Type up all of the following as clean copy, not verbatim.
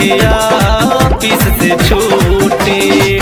नइखे ऑफिस से छूटी।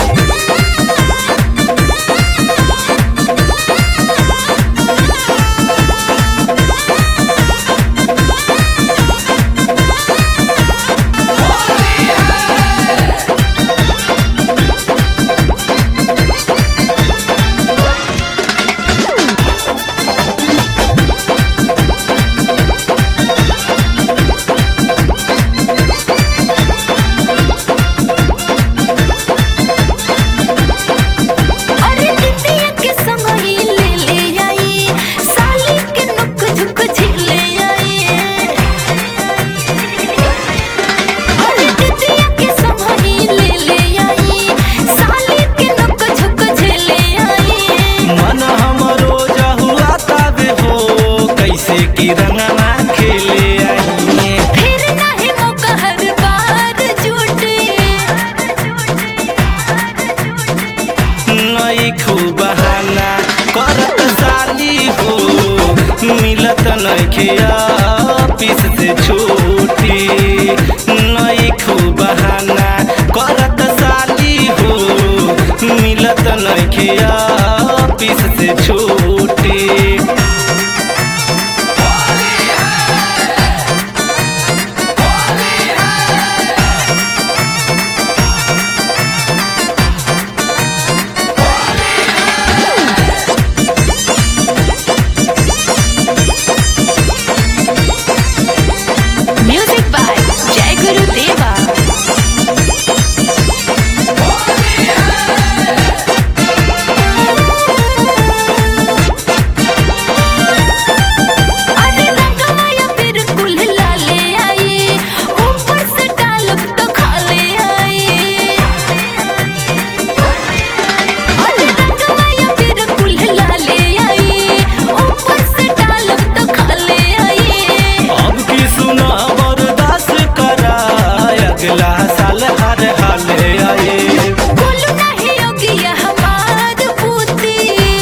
रंगना खेले आइए फिर नहीं मौका हर बार झूठे नई खूब बहाना करत साली हो मिलत नइखे ऑफिस से छूटी। नई खूब बहाना करत साली हो मिलत नइखे ऑफिस से छूटी। म्यूजिक बाय जय गुरु देवा। अरे रंगवाया फिर कुल लाले आए ऊपर से डालब तो खाले आए। अरे रंगवाया फिर कुल लाले आए ऊपर से डालब तो खाले आए। अब की सुना बर्दाश्त करा अगला साल हर हाल आए। बोलो नहीं होगी हमार पूती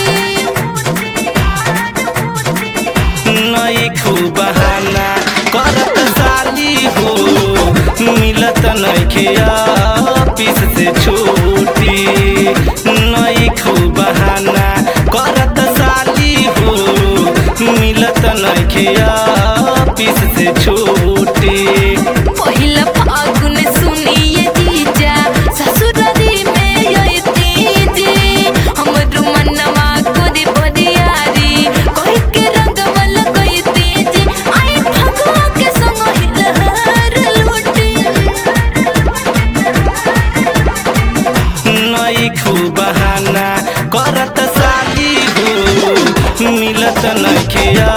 नई खूब बहाना करत साली हो मिलत नइखे ऑफिस से छूटी। नई खूब बहाना करत साली हो मिलत नइखे ऑफिस से छूटी। पहिला फागुन सुनिए जीजा ससुरारी में आईती जी हमर मनवा कोरी बरियारी कोई के रंगवल कोईती जी आई फगवा के संग हिलहर लूटी। नई खूब बहाना करत साली हो मिलत नइखे